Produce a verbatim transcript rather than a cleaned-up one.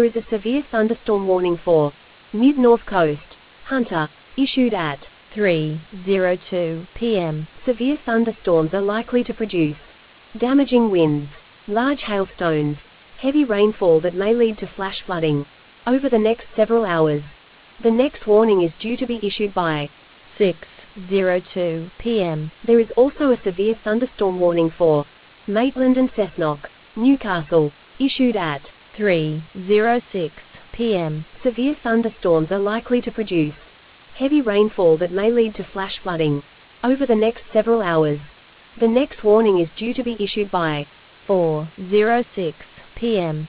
is a severe thunderstorm warning for mid-north coast. Hunter. Issued at three oh two p m Severe thunderstorms are likely to produce damaging winds, large hailstones, heavy rainfall that may lead to flash flooding over the next several hours. The next warning is due to be issued by six oh two p m There is also a severe thunderstorm warning for Maitland and Cessnock, Newcastle. Issued at three oh six p m Severe thunderstorms are likely to produce heavy rainfall that may lead to flash flooding over the next several hours. The next warning is due to be issued by four oh six p m